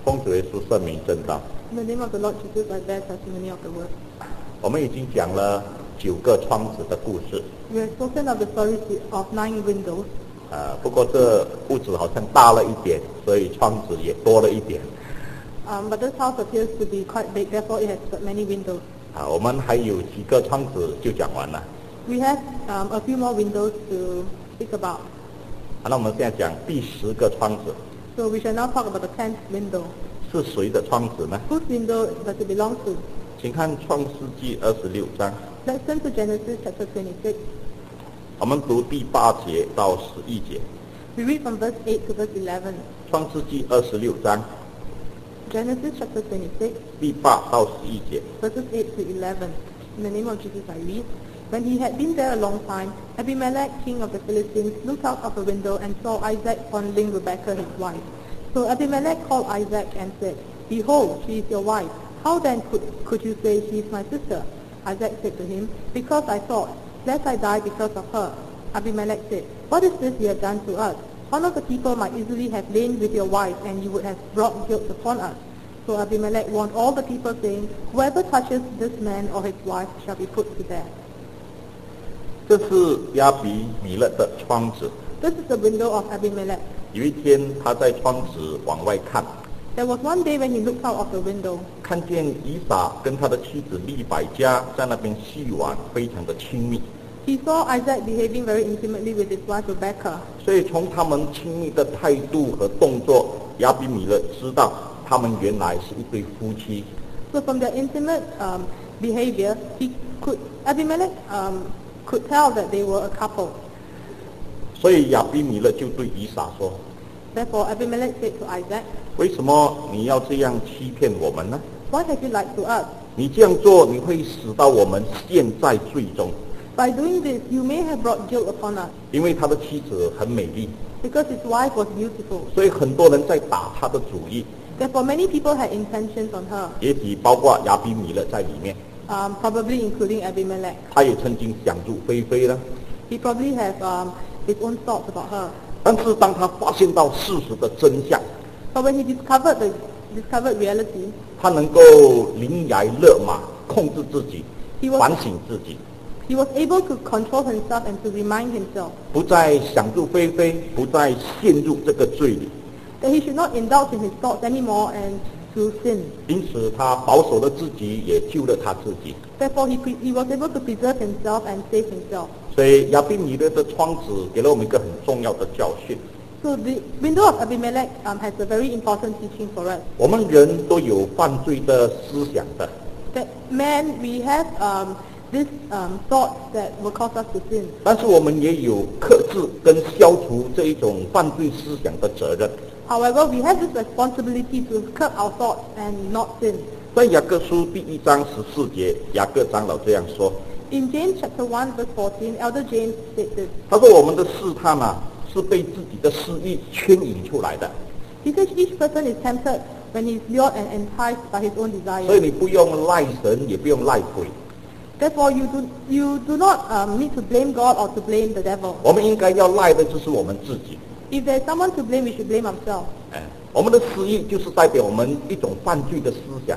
奉主耶稣圣名证道。 In the name of the Lord Jesus, I bear testimony of the word. 我们已经讲了9个窗子的故事， We have spoken of the stories of 9 windows. 不过这屋子好像大了一点，所以窗子也多了一点。 But this house appears to be quite big, therefore it has got many windows. 我们还有几个窗子就讲完了。 We have a few more windows to speak about. 那我们现在讲第10个窗子， So we shall now talk about the 10th window. 是谁的窗子呢？ Whose window does it belong to? 请看创世纪26章， Let's turn to Genesis chapter 26. 我们读第8节到11节。 We read from verse 8 to verse 11. 创世纪26章 Genesis chapter 26, 第8到11节。 verses 8 to 11. In the name of Jesus I read. When he had been there a long time, Abimelech, king of the Philistines, looked out of a window and saw Isaac fondling Rebekah his wife. So Abimelech called Isaac and said, Behold, she is your wife. How then could you say, she is my sister? Isaac said to him, Because I thought, lest I die because of her. Abimelech said, What is this you have done to us? One of the people might easily have lain with your wife, and you would have brought guilt upon us. So Abimelech warned all the people, saying, Whoever touches this man or his wife shall be put to death. 这是亚比米勒的窗子。 This is the window of Abimelech. 有一天，他在窗子往外看， There was one day when he looked out of the window. 看见以撒跟他的妻子利百加在那边戏玩，非常的亲密。 He saw Isaac behaving very intimately with his wife Rebekah. 所以从他们亲密的态度和动作，亚比米勒知道他们原来是一对夫妻。 So from their intimate behavior, Abimelech could tell that they were a couple. 所以亚比米勒就对以撒说 Therefore, Abimelech said to Isaac, 为什么你要这样欺骗我们呢？ What have you lied to us? 你这样做，你会使到我们陷在罪中。 By doing this, you may have brought guilt upon us. 因为他的妻子很美丽， Because his wife was beautiful. 所以很多人在打他的主意， Therefore, many people had intentions on her, 也许包括亚比米勒在里面。 probably including Abimelech. 他也曾经想入非非了。 He probably had his own thoughts about her. 但是当他发现到事实的真相， But when he discovered reality, 他能够临崖勒马，控制自己， he was 反省自己， he was able to control himself and to remind himself 不再想入非非，不再陷入这个罪里。 that he should not indulge in his thoughts anymore and to sin. 因此，他保守了自己，也救了他自己。 Therefore, he was able to preserve himself and save himself. 所以亚比米勒的窗子给了我们一个很重要的教训： So the window of Abimelech has a very important teaching for us. 我们人都有犯罪的思想的， That man, we have this thoughts that will cause us to sin. 但是我们也有克制跟消除这一种犯罪思想的责任。 However, we have this responsibility to curb our thoughts and not sin. 在雅各书第1章14节，雅各长老这样说： In James chapter 1 verse 14, Elder James said this. 他说我们的试探是被自己的私欲牵引出来的， He says each person is tempted when he is lured and enticed by his own 所以 desires. 你不用赖神，也不用赖鬼， Therefore, you do not need to blame God or to blame the devil. 我们应该要赖的就是我们自己。 If there's someone to blame, we should blame ourselves. 我们的私欲就是代表我们一种犯罪的思想，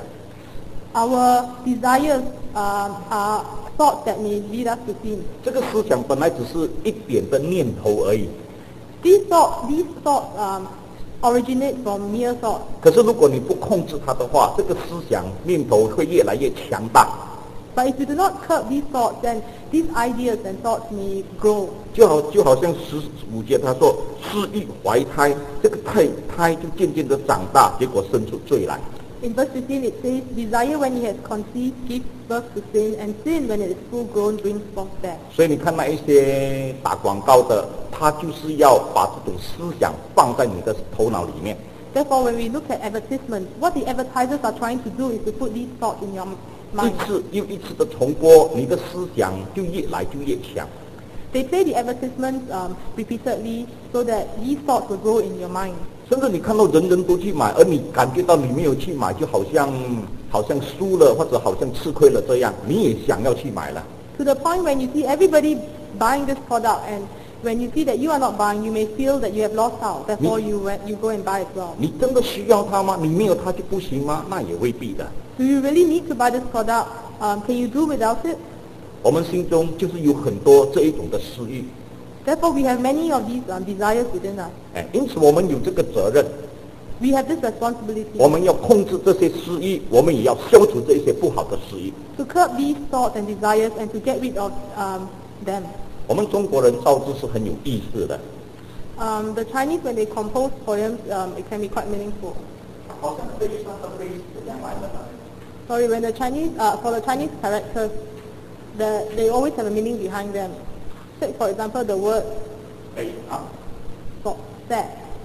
Our desires are thoughts that may lead us to sin. 这个思想本来只是一点的念头而已。 These thoughts originate from mere thoughts. 可是如果你不控制它的话，这个思想念头会越来越强大， But if you do not curb these thoughts, then these ideas and thoughts may grow. 就好像15节他说，私欲怀胎，这个胎就渐渐的长大，结果生出罪来。 In verse 15 it says, Desire when he has conceived gives birth to sin, and sin when it is full grown brings forth death. 所以你看那一些打广告的，他就是要把这种思想放在你的头脑里面。 Therefore, when we look at advertisements, what the advertisers are trying to do is to put these thoughts in your 一 mind. 次又一次的重播，你的思想就越来就越强。 They play the advertisements repeatedly so that these thoughts will grow in your mind. 甚至你看到人人都去买，而你感觉到你没有去买，就好像输了或者好像吃亏了这样，你也想要去买了。 To the point when you see everybody buying this product and When you see that you are not buying, you may feel that you have lost out. Therefore, you go and buy as well. 你真的需要它吗？你没有它就不行吗？那也未必的。 Do you really need to buy this product? Can you do without it? 我们心中就是有很多这一种的私欲， Therefore, we have many of these desires within us. 因此我们有这个责任， We have this responsibility 我们要控制这些私欲，我们也要消除这些不好的私欲。 to curb these thoughts and desires and to get rid of them. 我们中国人造字是很有意思的， The Chinese, when they compose poems, it can be quite meaningful. 好像悲伤的悲是怎样来的呢？ Sorry, when the Chinese, for the Chinese characters, they always have a meaning behind them. Take, for example, the word 悲啊， sad,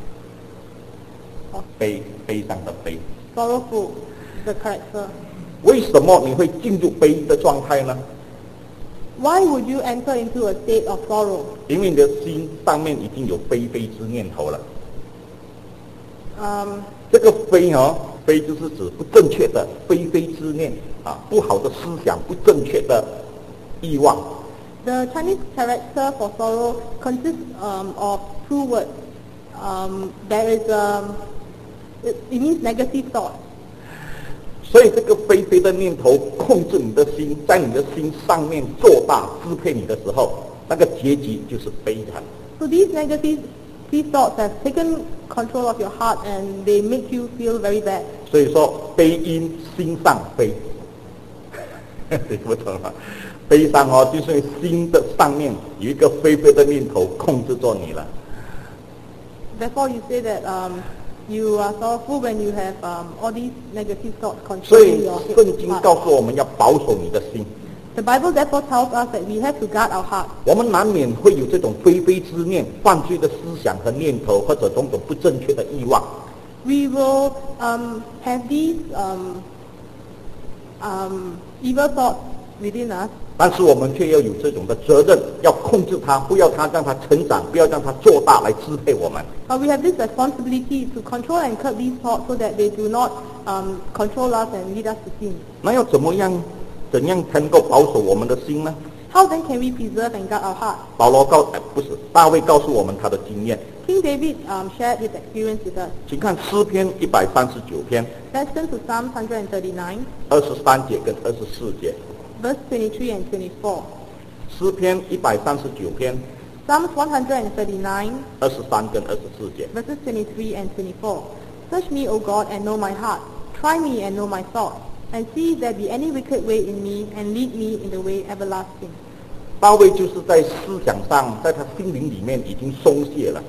悲伤的悲。 sorrowful, the character. 为什么你会进入悲的状态呢？ Why would you enter into a state of sorrow? 因为你的心上面已经有非非之念头了。 这个非非就是指不正确的非非之念啊，不好的思想，不正确的欲望。 The Chinese character for sorrow consists of two words. There is it means negative thought. 所以这个非非的念头控制你的心，在你的心上面做大支配你的时候，那个结局就是悲惨。 So these thoughts have taken control of your heart and they make you feel very bad. 所以说悲因心上飞，你不懂吗？悲伤就是心的上面有一个非非的念头控制着你了。 Therefore, you say that you are sorrowful when you have all these negative thoughts 所 controlling 以 your 圣经 heart. 告诉我们要保守你的心。 The Bible therefore tells us that we have to guard our heart. 我们难免会有这种非非之念、犯罪的思想和念头，或者种种不正确的欲望。 We will have these evil thoughts within us, 但是我们却要有这种的责任，要控制它，不要它让它成长，不要让它做大来支配我们。 but we have this responsibility to control and curb these thoughts so that they do not control us and lead us to sin. 那要怎样才能够保守我们的心呢？ How then can we preserve and guard our heart? 不是大卫告诉我们他的经验， King David shared his experience with us. 请看诗篇139篇 Let's turn to Psalm 139, 23节跟24节。 verse 23 and 24. 诗篇139篇 Psalms 139, 23跟24节。 verses 23 and 24. Search me, O God, and know my heart. Try me and know my thoughts, and see if there be any wicked way in me, and lead me in the way everlasting. 大卫就是在思想上，在他心灵里面已经松懈了。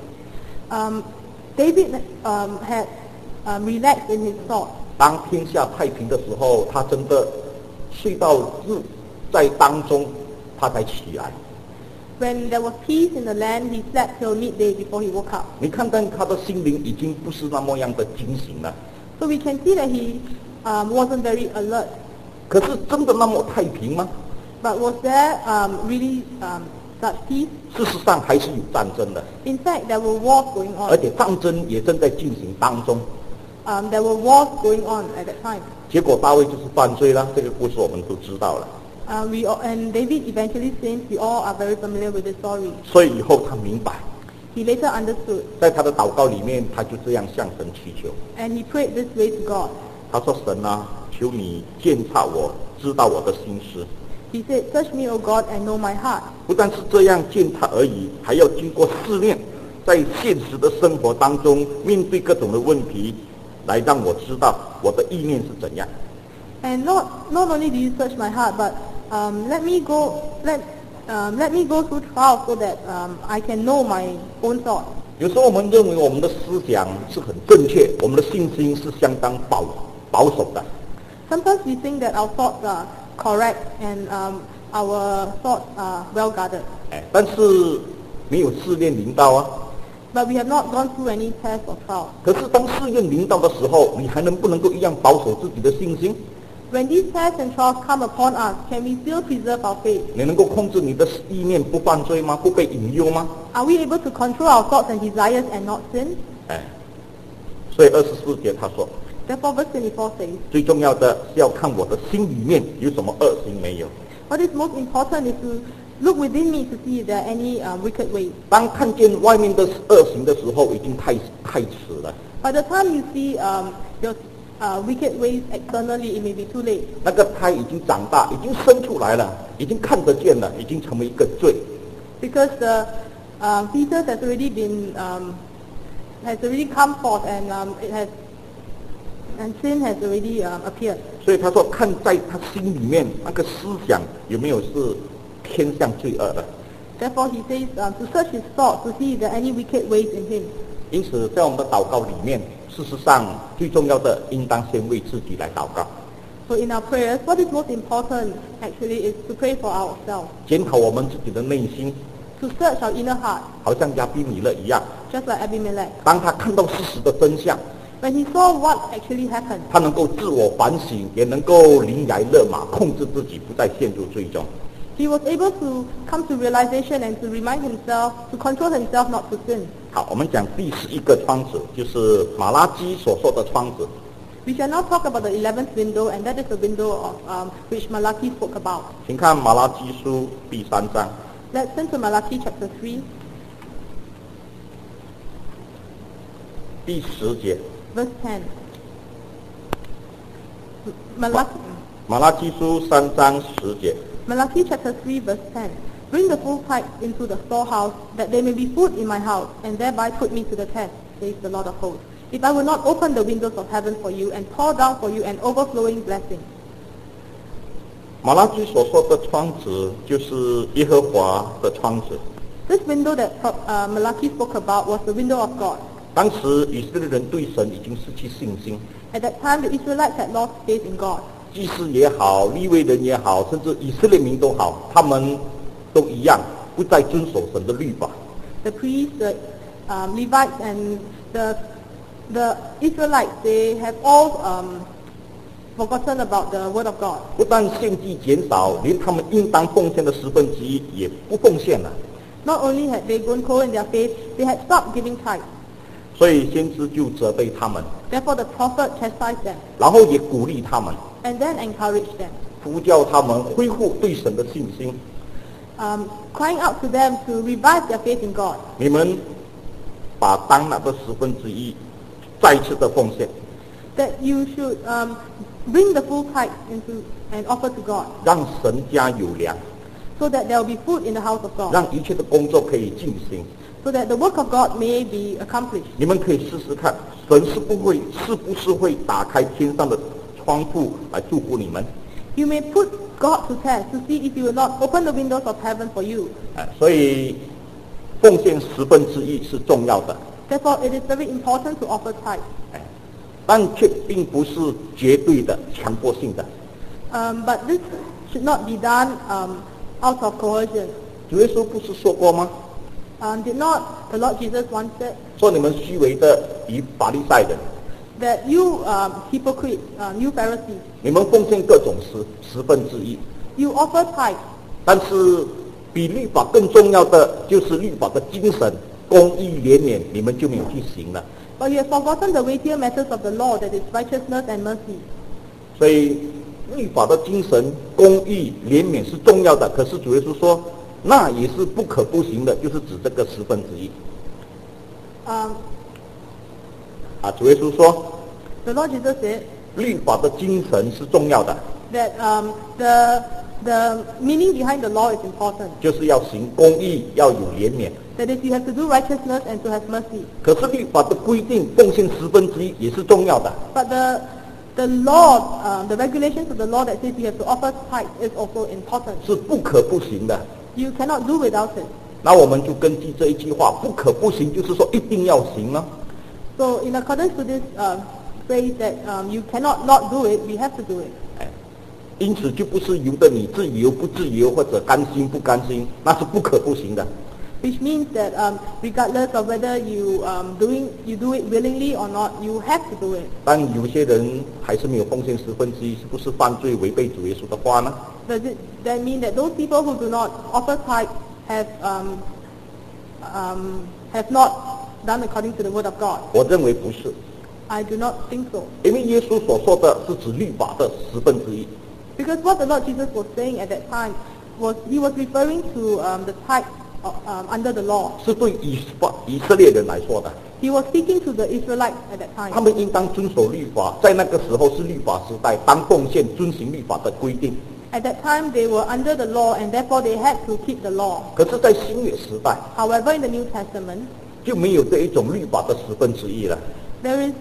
David had relaxed in his thoughts. 当天下太平的时候，他真的睡到日在当中，他才起来。 When there was peace in the land, he slept till midday before he woke up. 你看看他的心灵已经不是那么样的警醒了。 So we can see that he wasn't very alert. 可是真的那么太平吗？ But was there really such peace? 事实上还是有战争的， In fact, there were wars going 而 on. 且战争也正在进行当中。 There were wars going on at that time. 结果大卫就是犯罪了，这个故事我们都知道了。 And David eventually sinned. We all are very familiar with the story. 所以以后他明白， He later understood, 在他的祷告里面，他就这样向神祈求。 and he prayed this way to God. 他说：“神啊，求你鉴察我，知道我的心思。 He said, Search me, O God, and know my heart. 不但是这样鉴察而已，还要经过试炼，在现实的生活当中面对各种的问题，来让我知道我的意念是怎样。 And not only do you search my heart, but let me go through trials so that I can know my own thoughts. 有时候我们认为我们的思想是很正确，我们的信心是相当保守的。 Sometimes we think that our thoughts are correct and our thoughts are well guarded. 但是没有试炼临到啊。 But we have not gone through any tests or trials. 可是当试验临到的时候，你还能不能够一样保守自己的信心？ When these tests and trials come upon us, can we still preserve our faith? 你能够控制你的意念不犯罪吗？不被引诱吗？ Are we able to control our thoughts and desires and not sin? 所以24节他说， Therefore, verse 24 says, 最重要的是要看我的心里面有什么恶行没有。 what is most important is to look within me to see if there are any wicked ways. 当看见外面的恶行的时候，已经太迟了。 By the time you see your wicked ways externally, it may be too late. 那个胎已经长大，已经生出来了，已经看得见了，已经成为一个罪。 Because the fetus has already come forth and sin has already appeared. 所以他说，看在他心里面那个思想有没有是偏向罪恶的。 Therefore, he says to search his thoughts to see if there are any wicked ways in him. 因此，在我们的祷告里面，事实上最重要的应当先为自己来祷告， So in our prayers, what is most important actually is to pray for ourselves, 检讨我们自己的内心， to search our inner heart, 好像亚比米勒一样。 just like Abimelech. 当他看到事实的真相， When he saw what actually happened, 他能够自我反省，也能够临崖勒马，控制自己，不再陷入罪中。 he was able to come to realization and to remind himself, to control himself not to sin. 好，我们讲第11个窗子，就是马拉基所说的窗子。 We shall now talk about the 11th window, and that is the window of which Malachi spoke about. 请看马拉基书第3章 Let's turn to Malachi chapter 3, 第10节。 verse 10. Malachi, 马拉基书3章10节。 Malachi chapter 3, verse 10. Bring the full tithe into the storehouse, that there may be food in my house, and thereby put me to the test, says the Lord of hosts. If I will not open the windows of heaven for you, and pour down for you an overflowing blessing. 马拉基所说的窗子，就是耶和华的窗子。 This window that Malachi spoke about was the window of God. 当时以色列人对神已经失去信心， At that time, the Israelites had lost faith in God. 祭司也好，利未人也好，甚至以色列民都好，他们都一样，不再遵守神的律法。 The priests, the Levites, and the Israelites, they have all forgotten about the word of God. 不但献祭减少，连他们应当奉献的1/10也不奉献了。 Not only had they grown cold in their faith, they had stopped giving tithes. 所以先知就责备他们， Therefore, the prophet chastised them 然后也鼓励他们， and then encouraged them, 呼叫他们恢复对神的信心。 crying out to them to revive their faith in God. 你们把当纳的1/10再次的奉献， That you should bring the full tithe into and offer to God, 让神家有粮， so that there will be food in the house of God, 让一切的工作可以进行。 so that the work of God may be accomplished. 你们可以试试看，神是不是会打开天上的窗户来祝福你们？ You may put God to test to see if He will not open the windows of heaven for you. 所以奉献1/10是重要的， Therefore, it is very important to offer tithe. 但却并不是绝对的、强迫性的。 But this should not be done out of coercion. 主耶稣不是说过吗？ Did not the Lord Jesus once said 说你们虚伪的与法利赛人， that you hypocrites, you Pharisees, 你们奉献各种1/10， you offer tithe, 但是比律法更重要的就是律法的精神、公义、怜悯，你们就没有去行了。 but you have forgotten the weightier matters of the law, that is righteousness and mercy. 所以律法的精神、公义、怜悯是重要的，可是主耶稣说，那也是不可不行的，就是指这个1/10。 主耶稣说， The Lord Jesus said 律法的精神是重要的， that the meaning behind the law is important. 就是要行公义，要有怜悯。 That is, you have to do righteousness and to have mercy. 可是律法的规定，奉献1/10也是重要的。 But the law, the regulations of the law that says you have to offer tithe is also important. 是不可不行的。 You cannot do without it. 那我们就根据这一句话，不可不行，就是说一定要行呢。 So in accordance to this phrase that you cannot not do it, we have to do it. 因此就不是由得你自由不自由，或者甘心不甘心，那是不可不行的。 Which means that regardless of whether you do it willingly or not, you have to do it. 但有些人还是没有奉献1/10，是不是犯罪违背主耶稣的话呢？ Does it then mean that those people who do not offer tithe have not done according to the word of God? 我认为不是， I do not think so. 因为耶稣所说的是指律法的1/10。 Because what the Lord Jesus was saying at that time he was referring to the tithe under the law. 是对以色列人来说的。 He was speaking to the Israelites at that 他 time. 们应当遵守律法，在那个时候是律法时代，当奉献遵行律法的规定。 At that time, they were under the law, and therefore they had to keep the law. 可是，在新约时代 However, in the New Testament, 就没有这一种律法的1/10了。 there is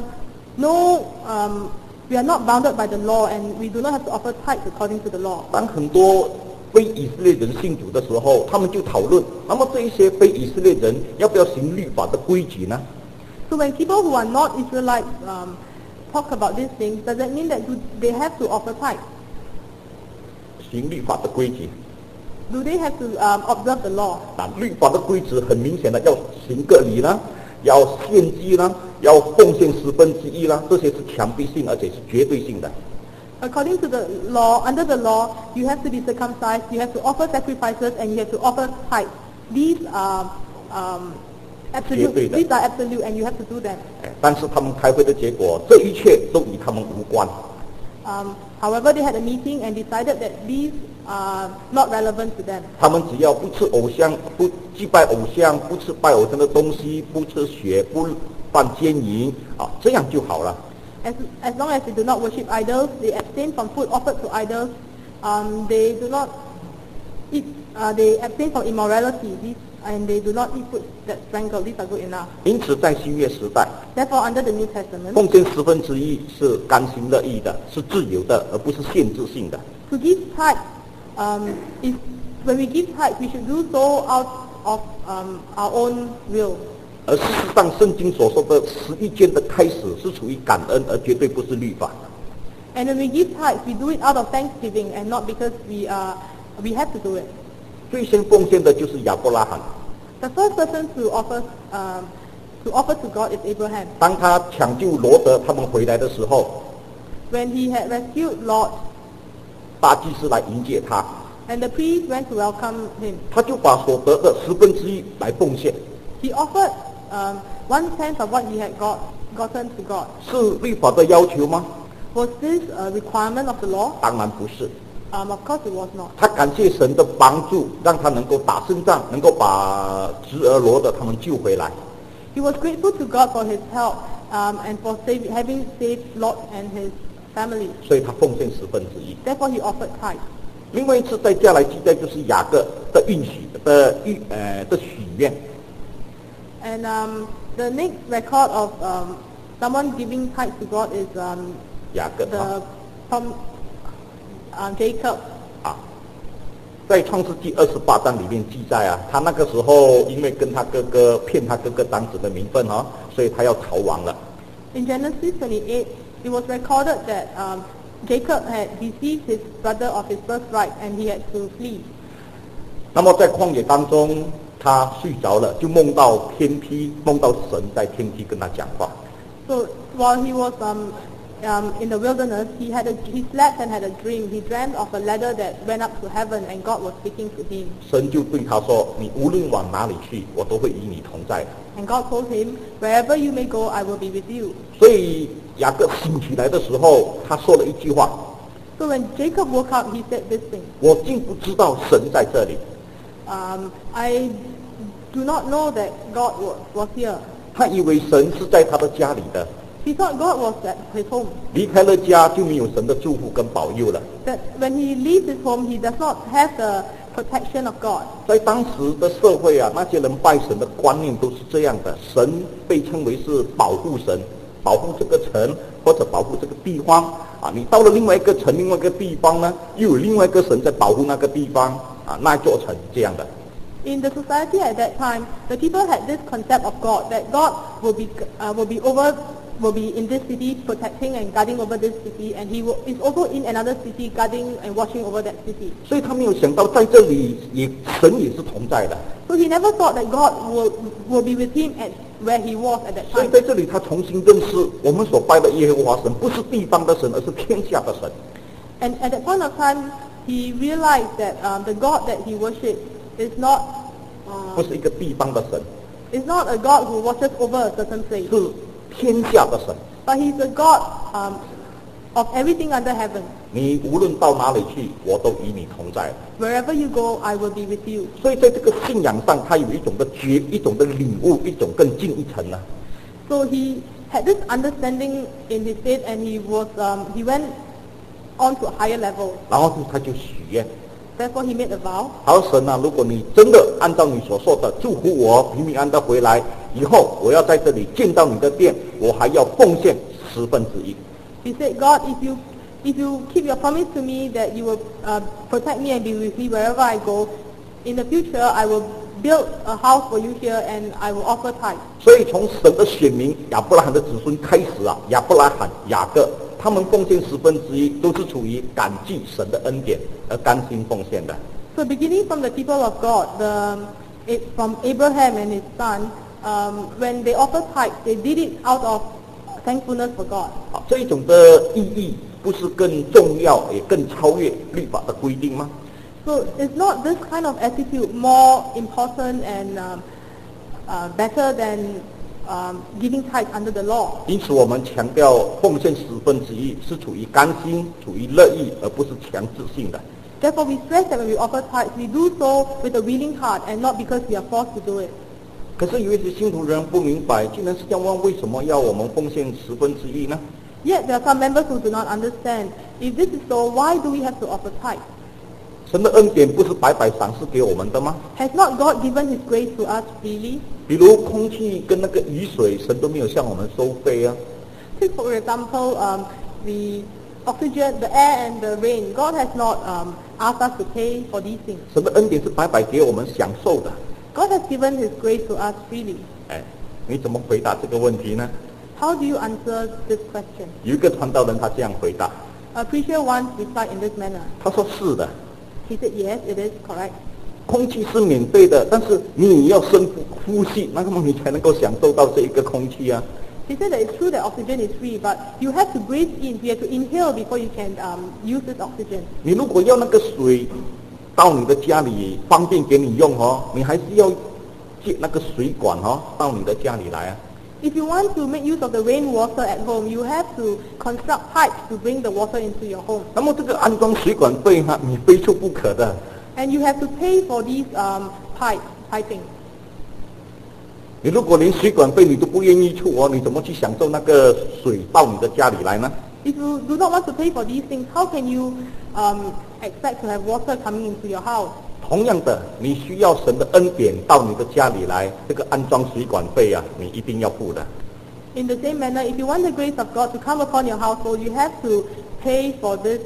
we are not bounded by the law, and we do not have to offer tithes according to the law. 当很多非以色列人信主的时候，他们就讨论，那么这一些非以色列人要不要行律法的规矩呢？ So when people who are not Israelites talk about these things, does that mean that they have to offer tithes? 行律法的规矩， Do they have to observe the law? 律法的规矩很明显的，要行割礼啦，要献祭啦，要奉献1/10啦，这些是强迫性，而且是绝对性的。 According to the law, under the law, you have to be circumcised, you have to offer sacrifices, and you have to offer tithes. These are absolute. These are absolute, and you have to do them. 但是他们开会的结果，这一切都与他们无关。 However, they had a meeting and decided that these are not relevant to them. 他们只要不吃偶像，不祭拜偶像，不吃拜偶像的东西，不吃血，不犯奸淫啊，这样就好了。 As long as they do not worship idols, they abstain from food offered to idols. They do not eat. They abstain from immorality. And they do not eat food that's strangled. These are good enough. 因此，在新约时代， Therefore, under the New Testament, 奉献1/10是甘心乐意的，是自由的，而不是限制性的。 to give tithe, is when we give tithe, we should do so out of our own will. 而事实上，圣经所说的11件的开始是出于感恩，而绝对不是律法。 And when we give tithe, we do it out of thanksgiving and not because we have to do it. 最先奉献的就是亚伯拉罕。 The first person to offer to God is Abraham. 当他抢救罗德他们回来的时候， When he had rescued Lot, 大祭司来迎接他， and the priest went to welcome him, 他就把所得的1/10来奉献。 he offered 1/10 of what he had gotten to God. 是律法的要求吗？ Was this a requirement of the law? 当然不是。 Of course it was not. 他感谢神的帮助，让他能够打胜仗，能够把侄儿罗德他们救回来。 He was grateful to God for his help and for having saved Lot and his family. 所以他奉献1/10。 Therefore, he offered tithe. 另外一次在加来记载就是雅各的许愿。 And the next record of someone giving tithe to God is 雅各 from Jacob. 啊，在创世纪28章里面记载啊，他那个时候因为跟他哥哥骗他哥哥长子的名分啊，所以他要逃亡了。 In Genesis 28, it was recorded that Jacob had deceived his brother of his birthright and he had to flee. 那么在旷野当中，他睡着了，就梦到天梯，梦到神在天梯跟他讲话。 So while he was in the wilderness, he slept and had a dream. He dreamt of a ladder that went up to heaven, and God was speaking to him. 神就对他说：“你无论往哪里去，我都会与你同在的。” And God told him, "Wherever you may go, I will be with you." 所以雅各醒起来的时候，他说了一句话 So when Jacob woke up, he said this thing: 我竟不知道神在这里。 I do not know that God was here. 他以为神是在他的家里的， He thought God was at his home. 离开了家就没有神的祝福跟保佑了。 That when he leaves his home, he does not have the protection of God. 在当时的社会啊，那些人拜神的观念都是这样的，神被称为是保护神，保护这个城或者保护这个地方啊。你到了另外一个城、另外一个地方呢，又有另外一个神在保护那个地方啊，那座城这样的。 In the society at that time, the people had this concept of God, that God will be in this city protecting and guarding over this city, and is also in another city guarding and watching over that city. 所以他没有想到在这里神也是同在的。 So he never thought that God will be with him at where he was at that 所以 time. 在这里他重新认识我们所拜的耶和华神不是地方的神，而是天下的神。 And at that point of time, he realized that the God that he worshipped is not 不是一个地方的神， is not a God who watches over a certain place, 是天下的神。 but he's a God of everything under heaven. 你无论到哪里去，我都与你同在。 Wherever you go, I will be with you. 所以在这个信仰上，他有一种的一种的领悟，一种更进一层了。 So he had this understanding in his faith, and he went on to a higher level. 然后他就许愿， Therefore, he made a vow. 好神啊，如果你真的按照你所说的祝福我平平安安的回来，以后我要在这里见到你的殿，我还要奉献1/10。 He said, God, if you keep your promise to me that you will protect me and be with me wherever I go, in the future I will build a house for you here and I will offer tithe. 所以从神的选民亚伯拉罕的子孙开始啊，亚伯拉罕、雅各，他们奉献1/10都是出于感激神的恩典而甘心奉献的。 So beginning from the people of God, from Abraham and his son, when they offered tithe, they did it out of thankfulness for God. 好，这一种的意义不是更重要，也更超越律法的规定吗？ So is not this kind of attitude more important and better than giving tithe under the law? 因此，我们强调奉献1/10是出于甘心、出于乐意，而不是强制性的。 Therefore, we stress that when we offer tithe, we do so with a willing heart and not because we are forced to do it. 可是有一些信徒人不明白，竟然是这样问：为什么要我们奉献1/10呢？ Yet there are some members who do not understand. If this is so, why do we have to offer tithe? 神的恩典不是白白赏赐给我们的吗？ Has not God given His grace to us freely? 比如空气跟那个雨水，神都没有向我们收费啊。 Take for example, the oxygen, the air and the rain. God has not asked us to pay for these things. 神的恩典是白白给我们享受的。 God has given His grace to us freely. 哎，你怎么回答这个问题呢？ How do you answer this question? 有一个传道人他这样回答， A preacher once replied in this manner. 他说是的， He said, yes, it is correct. 空气是免费的，但是你要深呼吸，那么你才能够享受到这一个空气啊。 He said that it's true that oxygen is free, but you have to breathe in, you have to inhale before you can use this oxygen. 你如果要那个水到你的家里方便给你用哦，你还是要借那个水管哦到你的家里来啊。 If you want to make use of the rainwater at home, you have to construct pipes to bring the water into your home. 那么这个安装水管费哈，你非出不可的。 And you have to pay for these piping. 你如果连水管费你都不愿意出哦，你怎么去享受那个水到你的家里来呢？ If you do not want to pay for these things, how can you expect to have water coming into your house? 同样的，你需要神的恩典到你的家里来，这个安装水管费啊，你一定要付的。 In the same manner, if you want the grace of God to come upon your household, you have to pay for this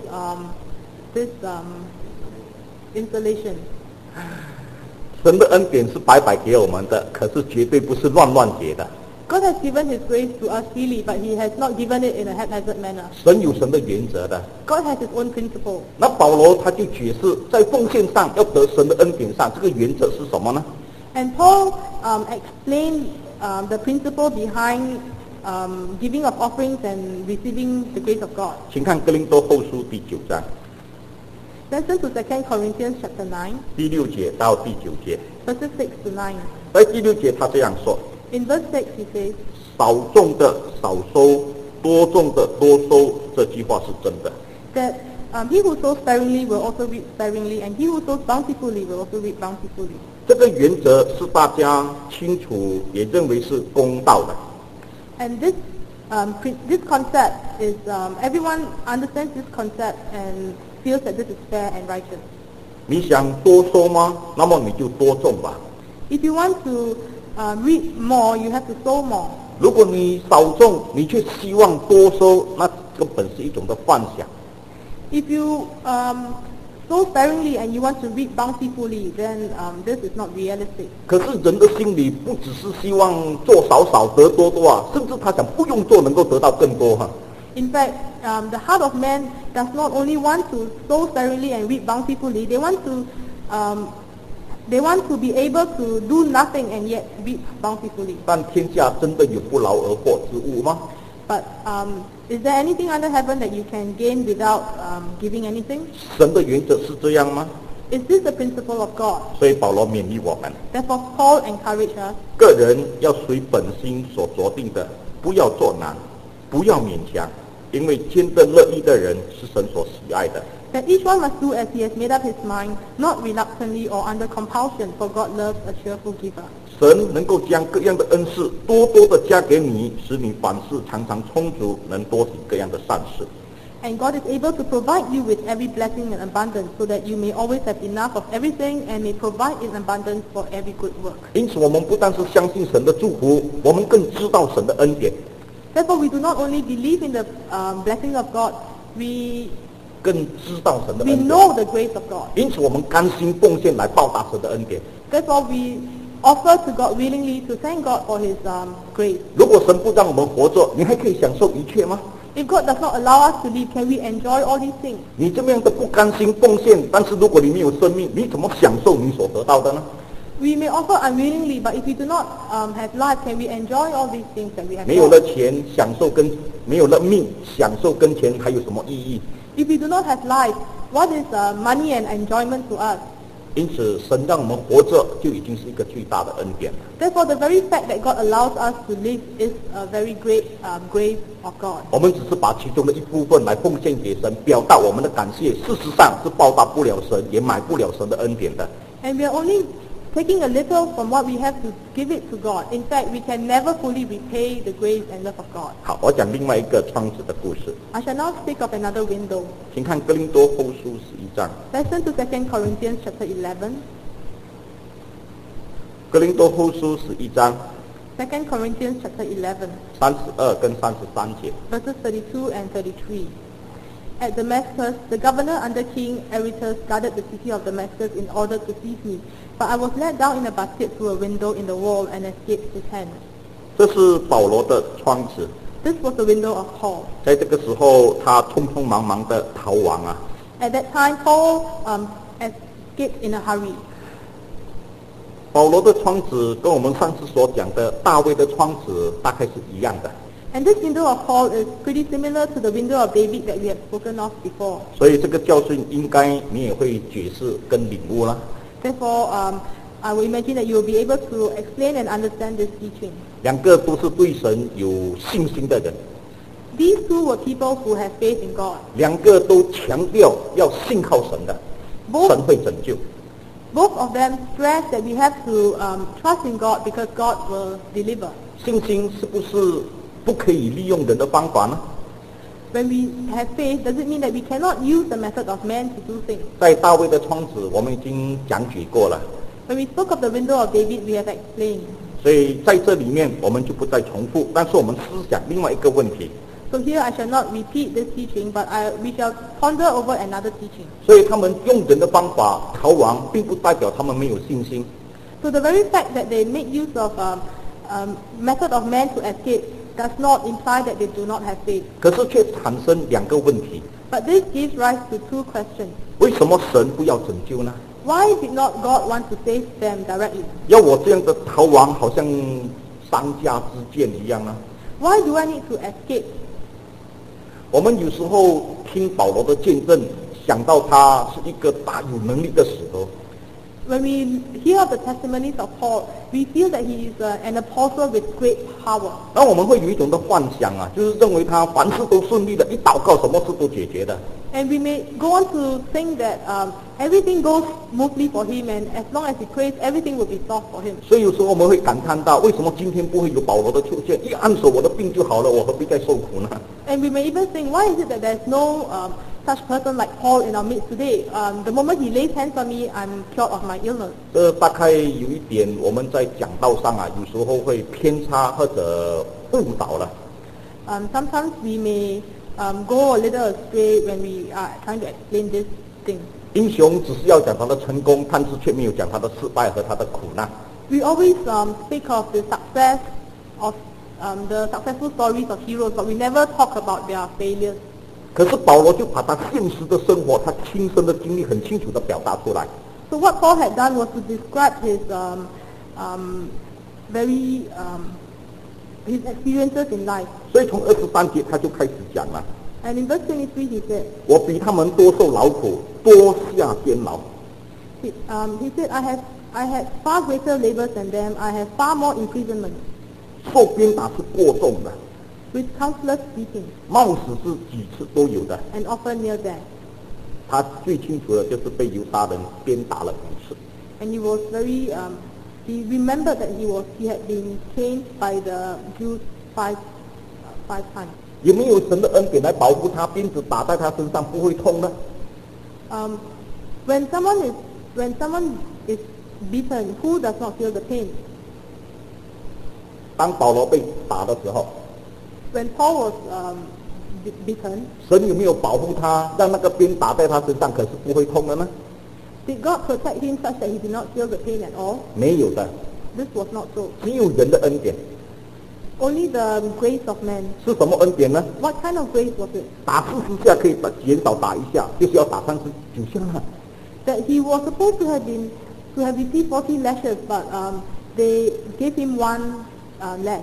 installation. 神的恩典是白白给我们的，可是绝对不是乱乱给的。 God has given His grace to us freely, but He has not given it in a haphazard manner. 神有神的原则的。 God has His own principle. 那保罗他就解释，在奉献上要得神的恩典上，这个原则是什么呢？ And Paul explained the principle behind giving of offerings and receiving the grace of God. 请看哥林多后书第9章 Let's turn to 2 Corinthians chapter 9, 第6节到第9节。 verses 6 to 9. 在第6节他这样说： In verse 6 he says, 少种的少收，多种的多收。这句话是真的。 that he who sows sparingly will also reap sparingly, and he who sows bountifully will also reap bountifully. 这个原则是大家清楚，也认为是公道的。 And this concept is, everyone understands this concept and feels that this is fair and righteous. 你想多收吗？那么你就多种吧。 If you want to reap more, you have to sow more. 如果你少种，你却希望多收，那根本是一种的幻想。 If you sow sparingly and you want to reap bountifully, then this is not realistic. 可是人的心里不只是希望做少少得多多啊，甚至他想不用做能够得到更多哈。 In fact, the heart of man does not only want to sow sparingly and reap bountifully, they want to be able to do nothing and yet reap bountifully. 但天下真的有不劳而获之物吗？ But is there anything under heaven that you can gain without giving anything? 神的原则是这样吗？ Is this the principle of God? 所以保罗勉励我们， Therefore, Paul encouraged us, 个人要随本心所酌定的，不要做难，不要勉强， 因为坚贞乐意的人是神所喜爱的。 That each one must do as he has made up his mind, not reluctantly or under compulsion, for God loves a cheerful giver. 神能够将各样的恩赐多多的加给你，使你凡事常常充足，能多行各样的善事。 And God is able to provide you with every blessing and abundance, so that you may always have enough of everything and may provide in abundance for every good work. 因此，我们不但是相信神的祝福，我们更知道神的恩典， Therefore, we do not only believe in the blessing of God, we 更知道神的 we 恩典。 know the grace of God. 因此，我们甘心奉献来报答神的恩典。 Therefore, we offer to God willingly to thank God for His grace. 如果神不让我们活着，你还可以享受一切吗？ If God does not allow us to live, can we enjoy all these things? 你这么样的不甘心奉献，但是如果你没有生命，你怎么享受你所得到的呢？ We may offer unwillingly, but if we do not have life, can we enjoy all these things that we have 没有了 got? 钱，享受跟没有了命，享受跟钱还有什么意义？ If we do not have life, what is money and enjoyment to us? 因此，神让我们活着就已经是一个巨大的恩典了。 Therefore, the very fact that God allows us to live is a very great grace of God. 我们只是把其中的一部分来奉献给神，表达我们的感谢。事实上是报答不了神，也买不了神的恩典的。 And we are only taking a little from what we have to give it to God. In fact, we can never fully repay the grace and love of God. 好，我讲另外一个创子的故事， I shall now speak of another window. 请看哥林多后书11章。 Let's turn to 2 Corinthians chapter 11. 哥林多后书11章 2 Corinthians chapter 11, 32跟33节。 verses 32 and 33. At Damascus, the governor under King Aretas guarded the city of Damascus in order to seize me. But I was let down in a basket through a window in the wall and escaped his hand. 这是保罗的窗子， This was the window of Paul. 在这个时候，他匆匆忙忙的逃亡啊。 At that time, Paul escaped in a hurry. 保罗的窗子跟我们上次所讲的大卫的窗子大概是一样的， And this window of Paul is pretty similar to the window of David that we have spoken of before. 所以这个教训应该你也会解释跟领悟啦。 Therefore, I will imagine that you will be able to explain and understand this teaching. 两个都是对神有信心的人， These two were people who have faith in God. 两个都强调要信靠神的， Both 神会拯救。 Both of them stress that we have to trust in God because God will deliver. 信心是不是不可以利用人的方法呢？ When we have faith, does it mean that we cannot use the method of man to do things? 在大卫的窗子，我们已经讲解过了， When we spoke of the window of David, we have explained. 所以在这里面我们就不再重复。但是我们思想另外一个问题， So here I shall not repeat this teaching, but we shall ponder over another teaching. 所以他们用人的方法逃亡，并不代表他们没有信心。 So the very fact that they make use of method of man to escape does not imply that they do not have faith. 可是却产生两个问题： But this gives rise to two questions. 为什么神不要拯救呢？ Why did not God want to save them directly? 要我这样的逃亡，好像丧家之剑一样呢？ Why do I need to escape? 我们有时候听保罗的见证，想到他是一个大有能力的使徒。 When we hear of the testimonies of Paul, we feel that he is an apostle with great power. 然后我们会有一种的幻想啊，就是认为他凡事都顺利的，一祷告什么事都解决的。 And we may go on to think that everything goes smoothly for him, and as long as he prays, everything will be solved for him. 所以有时候我们会感叹到，为什么今天不会有保罗的出现？一按手我的病就好了，我何必再受苦呢？ And we may even think, why is it that there's no such person like Paul in our midst today? The moment he lays hands on me, I'm cured of my illness. 这大概有一点我们在讲道上啊，有时候会偏差或者误导了。 Sometimes we may go a little astray when we are trying to explain this thing. 英雄只是要讲他的成功，但是却没有讲他的失败和他的苦难。 We always speak of the success of the successful stories of heroes, but we never talk about their failures. 可是保罗就把他现实的生活，他亲身的经历很清楚的表达出来。 So what Paul had done was to describe his his experiences in life. 所以从23节他就开始讲了， And in verse 23 he said, 我比他们多受劳苦，多下监牢。 he said, I had far greater labors than them. I have far more imprisonment. 受鞭打是过重的， with countless beatings 冒死是几次都有的。 and often near death. 他最清楚的就是被犹大人鞭打了5次。 And he was very, he remembered that he had been caned by the Jews five times. 有没有神的恩典来保护他，鞭子打在他身上不会痛呢？ When someone is beaten, who does not feel the pain? 当保罗被打的时候， When Paul was beaten, 神有没有保护他，让那个鞭打在他身上，可是不会痛的呢？ did God protect him such that he did not feel the pain at all? 没有的， This was not so. 只有人的恩典。 Only the grace of man. 是什么恩典呢？ What kind of grace was it? 打40下可以减少打1下，就是要打39下了。 That he was supposed to have received 40 lashes, but they gave him one lash.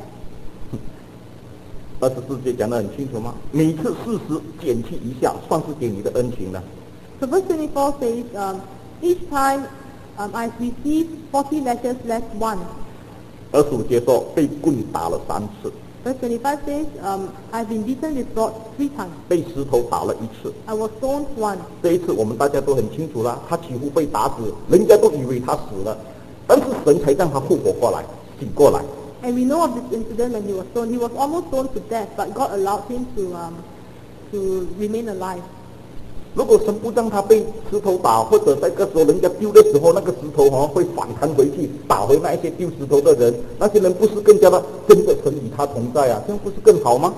24节讲得很清楚吗？每次40减去1下，算是给你的恩情了。 So verse 24 says, each time I've received 40 lashes less one. 25节说被棍打了3次， Verse 25 says, I've been beaten with rod 3 times. 被石头打了1次。 I was stoned once. 这一次我们大家都很清楚了，他几乎被打死，人家都以为他死了，但是神才让他复活过来，醒过来。 And we know of this incident when he was stoned. He was almost stoned to death, but God allowed him to remain alive. 如果神不让他被石头打，或者在那个时候人家丢的时候，那个石头会反弹回去，打回那一些丢石头的人，那些人不是更加的跟着神与他同在啊？这样不是更好吗？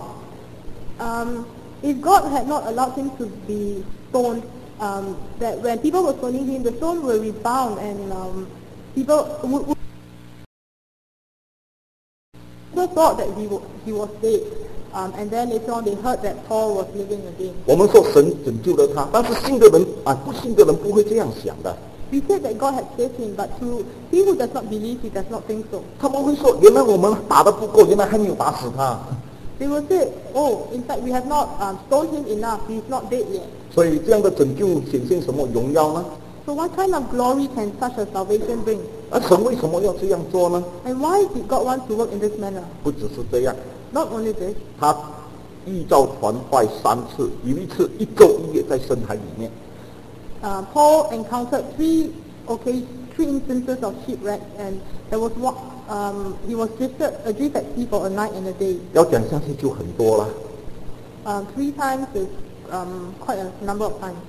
If God had not allowed him to be stoned, that when people were stoning him, the stone will rebound and people would thought that he was dead. And then later on they heard that Paul was living again. 我们说神拯救了他，但是信的人不信的人不会这样想的。 We said that God had saved him, but to he who does not believe, he does not think so. 他们会说，原来我们打得不够，原来还没有打死他。 They will say, oh, in fact, we have not stoned him enough. He's not dead yet. 所以这样的拯救显现什么荣耀呢？ So what kind of glory can such a salvation bring? 而神为什么要这样做呢？ And why did God want to work in this manner? 不只是这样， Not only this, 他依照船坏3次，有一次1昼1夜在深海里面。 Paul encountered three instances of shipwreck, and there was one, he was adrift at sea for a night and a day. 要讲下去就很多了。 3 times is quite a number of times.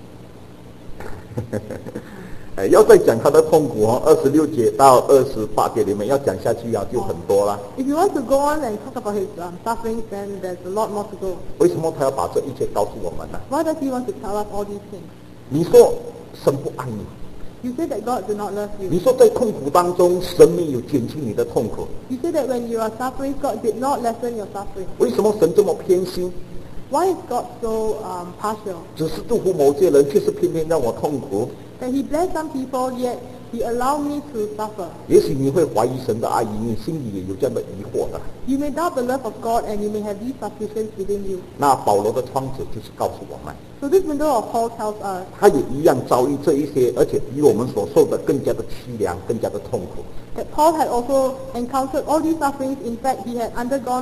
要再讲他的痛苦26节到28节里面要讲下去就很多了。 If you want to go on and talk about his sufferings, then there's a lot more to go. 为什么他要把这一切告诉我们呢？ Why does he want to tell us all these things? 你说神不爱你， You say that God did not love 你 you. 说在痛苦当中神没有减轻你的痛苦， You say that when you are suffering, God did not lessen your suffering. 为什么神这么偏心？ Why is God so partial? 只是祝福某些人，却是偏偏让我痛苦。 That he blessed some people, yet he allowed me to suffer. 也许你会怀疑神的爱意，你心里也有这样的疑惑的。 You may doubt the love of God, and you may have these suspicions within you. 那保罗的窗子就是告诉我们， So this window of Paul tells us 他也一样遭遇这一些，而且比我们所受的更加的凄凉，更加的痛苦。 that Paul had also encountered all these sufferings. In fact, he had undergone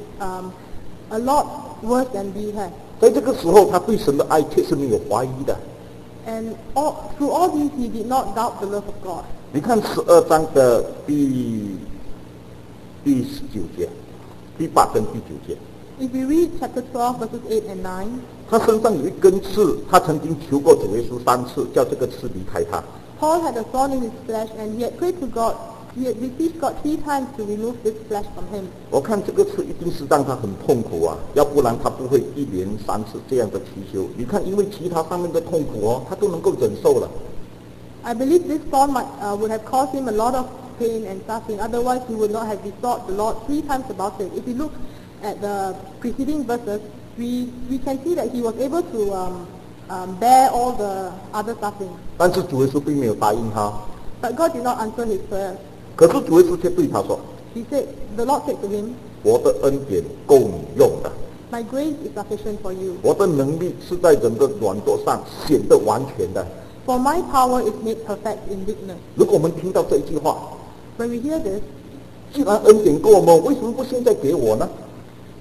a lot worse than we had. 在这个时候，他对神的爱却是没有怀疑的。 And through all these, he did not doubt the love of God. 你看12章的第19节、第8跟第9节， If we read chapter 12, verses 8 and 9, 他身上有一根刺，他曾经求过主耶稣3次，叫这个刺离开他。 Paul had a thorn in his flesh, and he had prayed to God. He had beseeched God 3 times to remove this flesh from him. 我看这个刺一定是让他很痛苦啊，要不然他不会1连3次这样的祈求。你看，因为其他上面的痛苦他都能够忍受了。 I believe this thorn would have caused him a lot of pain and suffering. Otherwise, he would not have besought the Lord 3 times about it. If you look at the preceding verses, we can see that he was able to bear all the other suffering. 但是主耶稣并没有答应他， But God did not answer his prayers. 可是主耶稣却对他说 He said, the Lord said to him, 我的恩典够你用的， my grace is sufficient for you. 我的能力是在人的软弱上显得完全的。 For my power is made perfect in weakness. 如果我们听到这一句话， When we hear this, 既然恩典够我们，为什么不现在给我呢？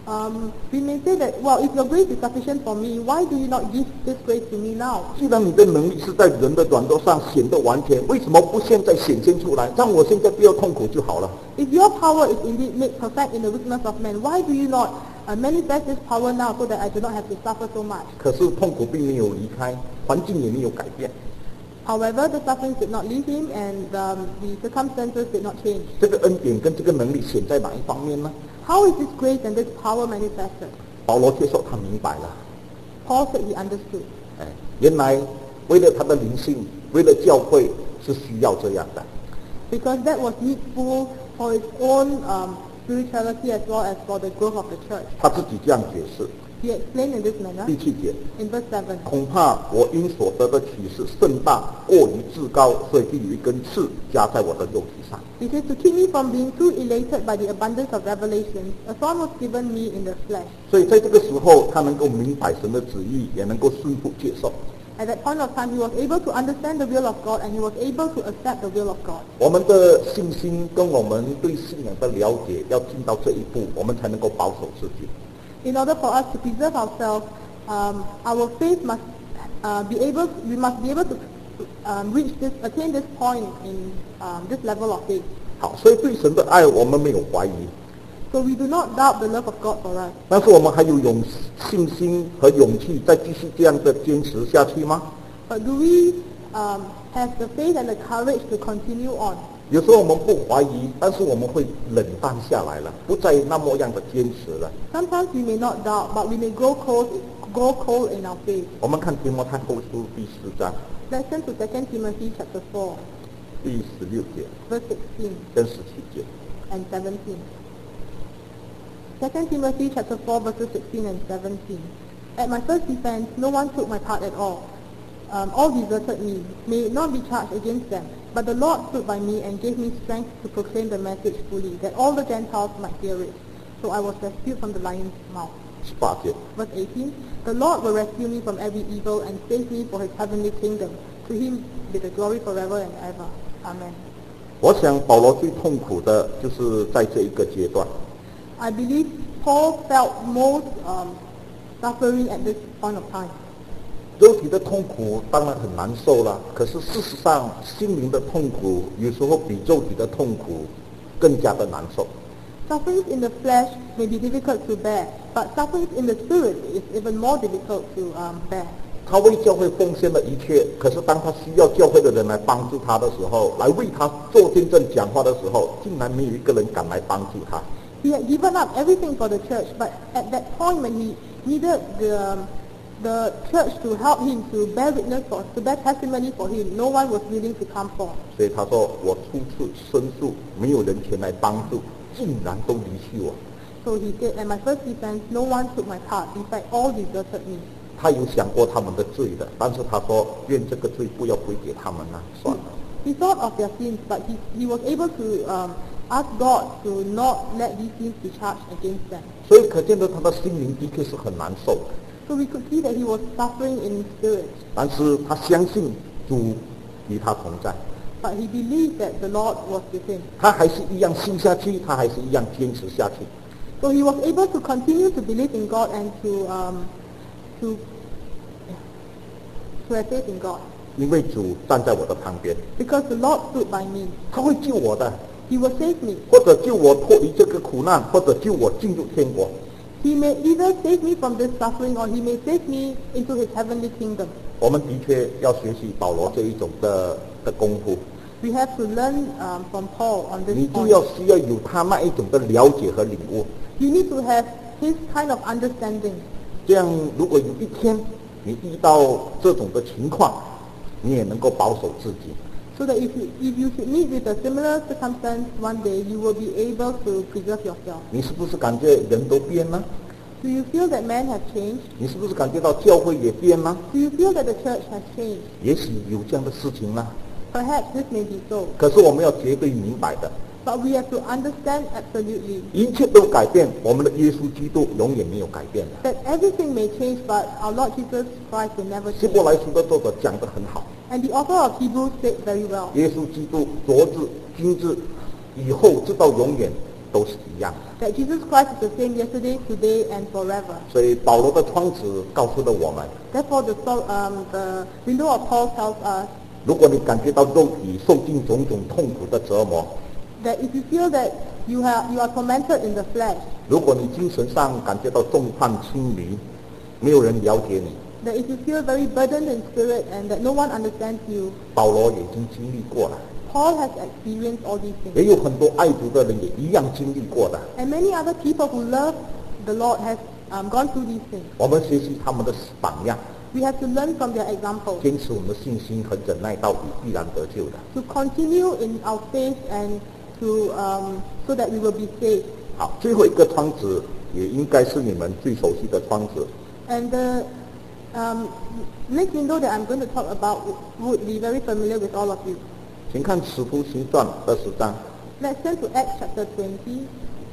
We may say that, well, if your grace is sufficient for me, why do you not give this grace to me now? 既然你的能力是在人的软弱上显得完全，为什么不现在显现出来，让我现在不要痛苦就好了？ If your power is indeed made perfect in the weakness of man, why do you not manifest this power now so that I do not have to suffer so much? 可是痛苦并没有离开，环境也没有改变。 However, the sufferings did not leave him and the circumstances did not change. 这个恩典跟这个能力显在哪一方面呢？ How is this grace and this power manifested? 保罗接受他明白了， Paul said he understood. 原来为了他的灵性，为了教会是需要这样的。 Because that was needful for his own spirituality as well as for the growth of the church. 他自己这样解释， He explained in this manner 第7节， in verse 7. 恐怕我因所得的启示甚大，过于至高，所以必有一根刺加在我的肉体上。 He says, to keep me from being too elated by the abundance of revelations, a thorn was given me in the flesh. 所以在这个时候，他能够明白神的旨意，也能够顺服接受。 At that point of time, he was able to understand the will of God and he was able to accept the will of God. 我们的信心跟我们对信仰的了解要进到这一步，我们才能够保守自己。 In order for us to preserve ourselves, our faith must we must be able to attain this point in this level of faith. 好，所以对神的爱我们没有怀疑， So we do not doubt the love of God for us. 但是我们还有信心和勇气再继续这样的坚持下去吗？ But do we have the faith and the courage to continue on? 有时候我们不怀疑，但是我们会冷淡下来了，不再那么样的坚持了。 Sometimes we may not doubt, but we may grow cold in our faith. 我们看提摩太后书第4章 Let's turn to 2 Timothy chapter 4, 第16节 verse 16 跟17节。 and 17. 2 Timothy chapter 4, verses 16 and 17. At my first defense, no one took my part at all. All deserted me. May it not be charged against them. But the Lord stood by me and gave me strength to proclaim the message fully, that all the Gentiles might hear it. So I was rescued from the lion's mouth. 18节， Verse 18. The Lord will rescue me from every evil and save me for his heavenly kingdom. To him be the glory forever and ever. Amen. 我想保罗最痛苦的就是在这一个阶段。 I believe Paul felt most suffering at this point of time. 肉体的痛苦当然很难受了，可是事实上心灵的痛苦有时候比肉体的痛苦更加的难受。 Sufferings in the flesh may be difficult to bear, but sufferings in the spirit is even more difficult to bear. 他为教会奉献了一切，可是当他需要教会的人来帮助他的时候，来为他做见证讲话的时候，竟然没有一个人敢来帮助他。 He had given up everything for the church, but at that point when he needed the church to help him, to bear witness for, to bear testimony for him, no one was willing to come forth. 所以他说：“我初次申诉，没有人前来帮助，竟然都离弃我。” So he said, at my first defense, no one took my part. In fact, all deserted me. 他有想过他们的罪的，但是他说：“愿这个罪不要归给他们了，算了。” He thought of their sins, but he was able to ask God to not let these sins be charged against them. 所以可见得他的心灵的确是很难受的， So we could see that he was suffering in spirit, 但是他相信主与他同在， but he believed that the Lord was with him. 他还是一样信下去，他还是一样坚持下去。 So he was able to continue to believe in God and to have faith in God, 因为主站在我的旁边， because the Lord stood by me. 他会救我的， He will save me. 或者救我脱离这个苦难，或者救我进入天国。 He may either save me from this suffering or he may save me into his heavenly kingdom. 我们的确要学习保罗这一种的功夫， We have to learn from Paul on this 你就 point. 要需要有他那一种的了解和领悟。 You need to have his kind of understanding. 这样，如果有一天你遇到这种的情况，你也能够保守自己。 So that if you should meet with a similar circumstance one day, you will be able to preserve yourself. 你是不是感觉人都变了？ Do you feel that men have changed? 你是不是感觉到教会也变了？ Do you feel that the church has changed? 也许有这样的事情呢。 Perhaps this may be so. 可是我们要绝对明白的， But we have to understand absolutely 一切都改变，我们的耶稣基督永远没有改变的。 that everything may change, but our Lord Jesus Christ will never 希伯 change. 来书的作者讲得很好， And the author of Hebrews said very well. 耶稣基督昨日、今日、以后直到永远都是一样的。 That Jesus Christ is the same yesterday, today, and forever. 所以保罗的窗子告诉了我们， Therefore, the window of Paul tells us 如果你感觉到肉体受尽种种痛苦的折磨， that if you feel that you are tormented in the flesh, 如果你精神上感觉到众叛亲离，没有人了解你， that if you feel very burdened in spirit and that no one understands you, 保罗已经经历过了， Paul has experienced all these things. 也有很多爱主的人也一样经历过的。 And many other people who love the Lord have gone through these things. 我们学习他们的榜样， We have to learn from their example 坚持我们的信心和忍耐到底，必然得救的。 to continue in our faith and to so that we will be saved. 好，最后一个窗子也应该是你们最熟悉的窗子， And the next window that I'm going to talk about would be very familiar with all of you. 请看《使徒行传》20章 Let's turn to Acts chapter 20,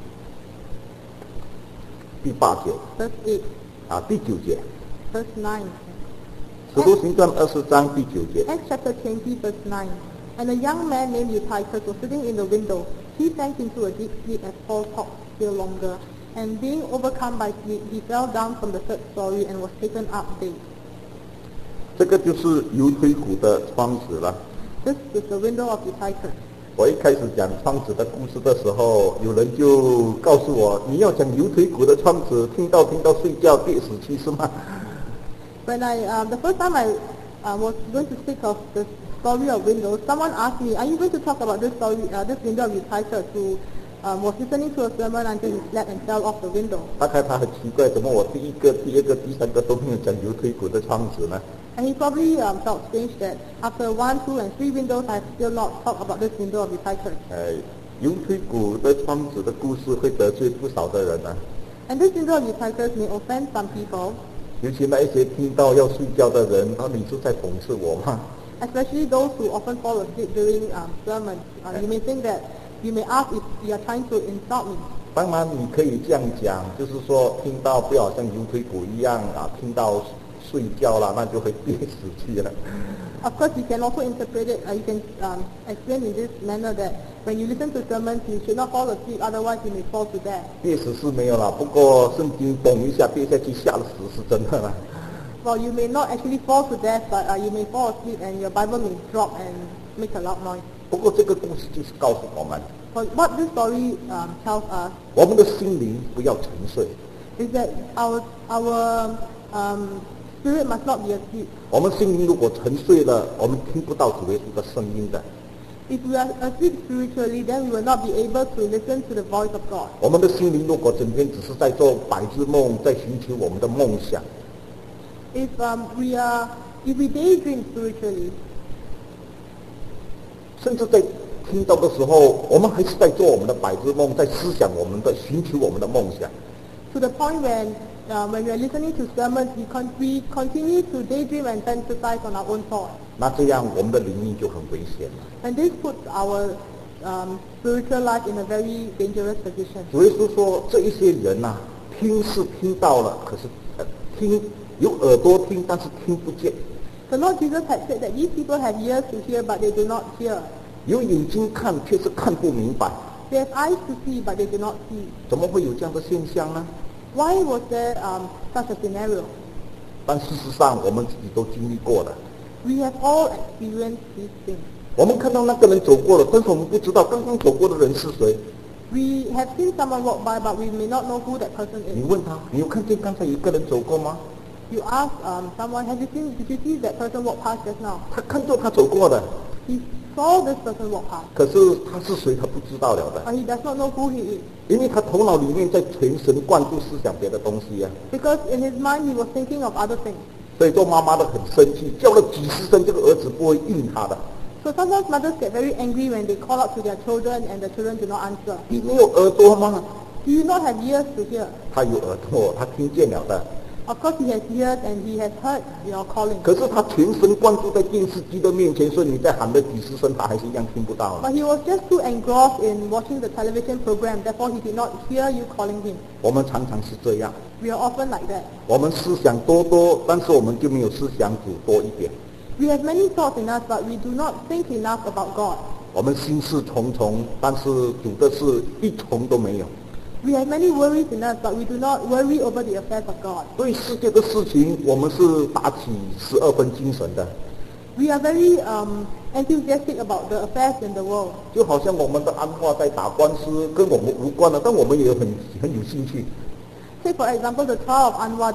第8节 verse 8, 第9节， verse 9. 《使徒行传》20章第9节。 Acts chapter 20, verse 9. And a young man named Eutychus was sitting in the window. He sank into a deep sleep as Paul talked still longer. And being overcome by sleep, he fell down from the third story and was taken up dead. 这个就是油推骨的窗子了。 This is the window of Eutychus. 我一开始讲窗子的故事的时候，有人就告诉我，你要讲油推骨的窗子，听到睡觉跌死去是吗？ When the first time I was going to speak of the story of windows, someone asked me, "Are you going to talk about this story, this window of Eutychus, who was listening to a sermon until he slept and fell off the window?" 大概他很奇怪，怎么我第一个、第二个、第三个都没有讲油推骨的窗子呢？ And he probably felt strange that after 1, 2, and 3 windows, I have still not talked about this window of Eutychus. 油推骨的窗子的故事会得罪不少的人啊， And this window of Eutychus may offend some people, 尤其那一些听到要睡觉的人，你是在讽刺我吗？ especially those who often fall asleep during sermons. You may think that you may ask if you are trying to insult me. 当然你可以这样讲，就是说听到不要像油推骨一样听到睡觉了，那就会跌死去了。 Of course, you can also interpret it, you can explain in this manner that when you listen to sermons, you should not fall asleep, otherwise you may fall to death. 跌死是没有了，不过圣经嘣一下跌下去吓得死是真的了。 Well, you may not actually fall to death, but you may fall asleep and your Bible may drop and make a loud noise. 不过这个故事就是告诉我们， But what this story tells us 我们的心灵不要沉睡， is that our spirit must not be asleep. 我们心灵如果沉睡了，我们听不到主耶稣的声音的。 If we are asleep spiritually, then we will not be able to listen to the voice of God. 我们的心灵如果整天只是在做白日梦，在寻求我们的梦想， If we daydream spiritually, 甚至在听到的时候，我们还是在做我们的白日梦，在思想我们的、寻求我们的梦想。 to the point when we are listening to sermons, we continue to daydream and fantasize on our own thoughts. 那这样我们的灵命就很危险了。 And this puts our spiritual life in a very dangerous position. 主耶稣说，这一些人听是听到了，可是听有耳朵听，但是听不见； The Lord Jesus had said that these people have ears to hear, but they do not hear. 有眼睛看，却是看不明白。 They have eyes to see, but they do not see. 怎么会有这样的现象呢？ Why was there such a scenario? 但事实上，我们自己都经历过了。 We have all experienced these things. 我们看到那个人走过了，但是我们不知道刚刚走过的人是谁。 We have seen someone walk by, but we may not know who that person 你 is. 问他，你有看见刚才有一个人走过吗？ You ask someone, did you see that person walk past just now? 他看到他走过的， He saw this person walk past, 可是他是谁他不知道了的， but he does not know who he is. 因为他头脑里面在全神贯注思想别的东西啊。 Because in his mind he was thinking of other things. 所以做妈妈的很生气，叫了几十声，这个儿子不会应他的。 So sometimes mothers get very angry when they call out to their children and the children do not answer. 你没有耳朵吗？ Do you not have ears to hear? 他有耳朵，他听见了的。 Of course he has ears and he has heard your calling. 可是他全神贯注在电视机的面前，所以你在喊了几十声，他还是一样听不到啊。 But he was just too engrossed in watching the television program, therefore he did not hear you calling him. 我们常常是这样， We are often like that. 我们思想多，但是我们就没有思想主多一点。 We have many thoughts in us, but we do not think enough about God. 我们心事重重，但是主的事一重都没有。 We have many worries in us, but we do not worry over the affairs of God. 对世界的事情，我们是打起12分精神的， We are very enthusiastic about the affairs in the world. 就好像我们的安华在打官司，跟我们无关的，但我们也很有兴趣。 Take for example the trial of Anwar.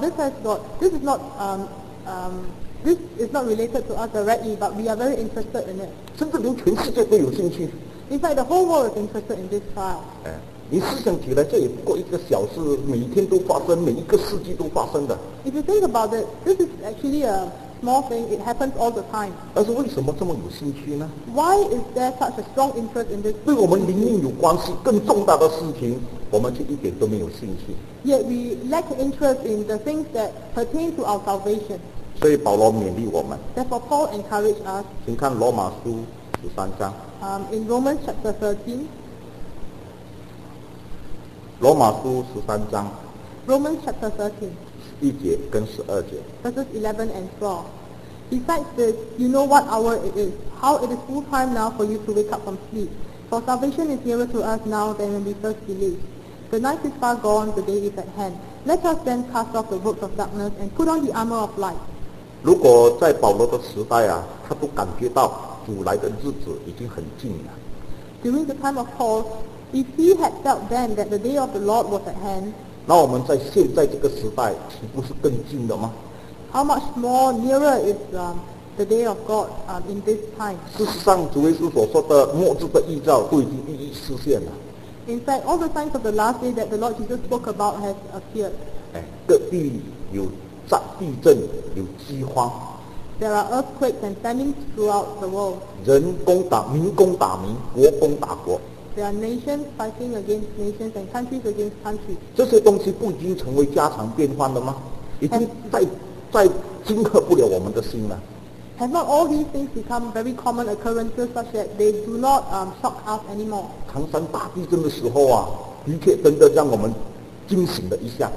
This is not related to us directly, but we are very interested in it. 甚至连全世界都有兴趣。 In fact, the whole world is interested in this trial. 你思想起来，这也不过一个小事，每天都发生，每一个世纪都发生的。 If you think about it, this is actually a small thing. It happens all the time. 但是为什么这么有兴趣呢？ Why is there such a strong interest in this? 对我们灵命有关系、更重大的事情，我们却一点都没有兴趣。 Yet we lack interest in the things that pertain to our salvation. 所以保罗勉励我们， Therefore, Paul encouraged us 请看罗马书13章， in Romans chapter 13, 罗马书13章 Romans chapter 13, 1节跟12节。 verses 11 and 12. Besides this, you know what hour it is, how it is full time now for you to wake up from sleep. For salvation is nearer to us now than when we first believed. The night is far gone, the day is at hand. Let us then cast off the works of darkness and put on the armor of light. 如果在保罗的时代啊，他都感觉到主来的日子已经很近了， During the time of Paul, if he had felt then that the day of the Lord was at hand, 那我们在现在这个时代，岂不是更近了吗？ how much more nearer is the day of God in this time? 事实上，主耶稣所说的末日的预兆都已经一一实现了。 In fact, all the signs of the last day that the Lord Jesus spoke about has appeared. 各地有地震，有饥荒， There are earthquakes and famines throughout the world. 民攻打民，国攻打国。 There are nations fighting against nations and countries against countries. 这些东西不已经成为家常便饭了吗？已经再惊吓不了我们的心了。 Have not all these things become very common occurrences such that they do not shock us anymore? 唐山大地震的时候啊，的确真的让我们惊醒了一下。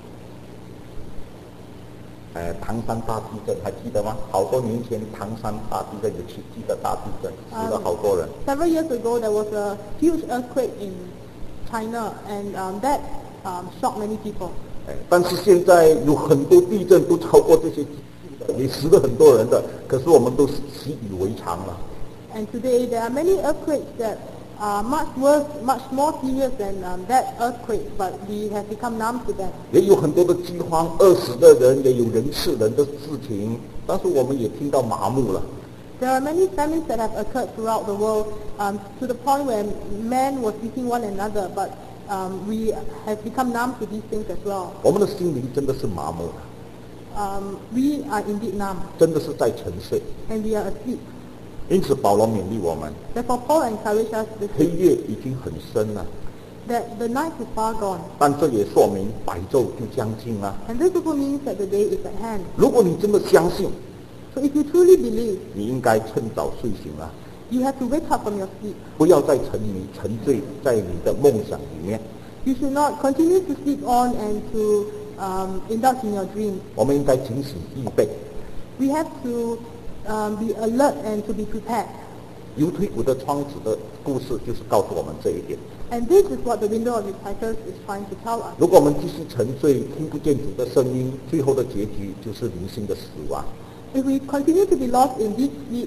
唐山大地震还记得吗？好多年前唐山大地震有奇迹的大地震，死了好多人。 Several years ago, there was a huge earthquake in China, and that shocked many people. 但是现在有很多地震都超过这些奇迹的，也死了很多人的，可是我们都习以为常了。 And today, there are many earthquakes that are much worse, much more serious than that earthquake, but we have become numb to them. 也有很多的饥荒，饿死的人，也有人吃人的事情，但是我们也听到麻木了。 There are many famines that have occurred throughout the world to the point where men were eating one another, but we have become numb to these things as well. 我们的心灵真的是麻木了， We are indeed numb, 真的是在沉睡。 and we are asleep. 因此，保罗勉励我们， Therefore, Paul encouraged us this 黑 week 夜已经很深了， that the night is far gone, 但这也说明白昼就将近了。 and this also means that the day is at hand. 如果你真的相信， So if you truly believe, 你应该趁早睡醒了， you have to wake up from your sleep. 不要再沉醉在你的梦想里面。 You should not continue to sleep on and to indulge in your dreams. 我们应该警醒预备。 We have to be alert and to be prepared. 犹推古的窗子的故事就是告诉我们这一点。 And this is what the window of disciples is trying to tell us. 如果我们继续沉醉，听不见主的声音，最后的结局就是灵性的死亡。 If we continue to be lost in deep sleep,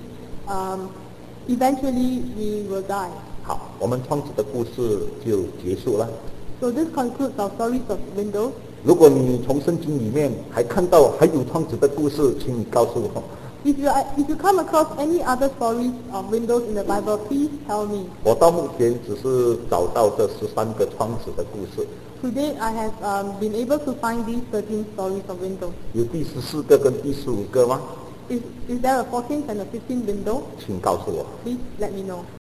eventually we will die. 好，我们窗子的故事就结束了。 So this concludes our stories of windows. 如果你从圣经里面还看到还有窗子的故事，请你告诉我。 If you come across any other stories of windows in the Bible, please tell me. 我到目前只是找到这13个窗子的故事， Today I have been able to find these 13 stories of windows. 有第14个跟第15个吗？ Is there a 14th and a 15th window? 请告诉我。 Please let me know.